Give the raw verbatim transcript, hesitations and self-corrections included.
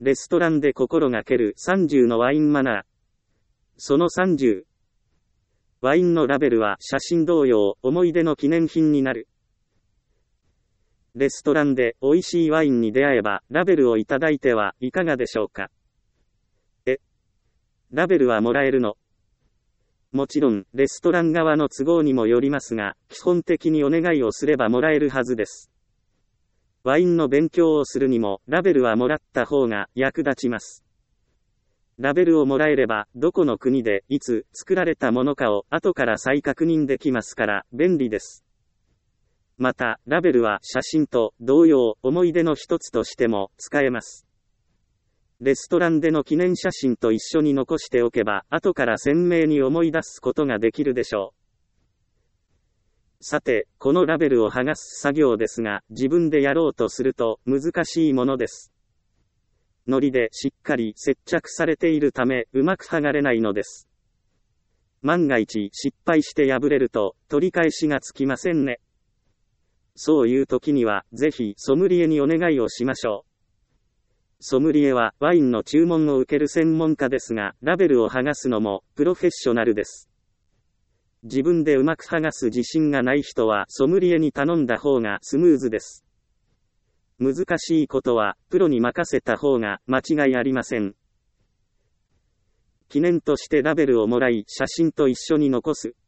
レストランで心がけるさんじゅうのワインマナー。そのさんじゅう。ワインのラベルは写真同様、思い出の記念品になる。レストランで美味しいワインに出会えば、ラベルをいただいてはいかがでしょうか。え、ラベルはもらえるの？もちろん、レストラン側の都合にもよりますが、基本的にお願いをすればもらえるはずです。ワインの勉強をするにも、ラベルはもらった方が役立ちます。ラベルをもらえれば、どこの国でいつ作られたものかを後から再確認できますから便利です。また、ラベルは写真と同様、思い出の一つとしても使えます。レストランでの記念写真と一緒に残しておけば、後から鮮明に思い出すことができるでしょう。さて、このラベルを剥がす作業ですが、自分でやろうとすると難しいものです。糊でしっかり接着されているため、うまく剥がれないのです。万が一失敗して破れると、取り返しがつきませんね。そういう時には、ぜひソムリエにお願いをしましょう。ソムリエはワインの注文を受ける専門家ですが、ラベルを剥がすのもプロフェッショナルです。自分でうまく剥がす自信がない人はソムリエに頼んだ方がスムーズです。難しいことはプロに任せた方が間違いありません。記念としてラベルをもらい写真と一緒に残す。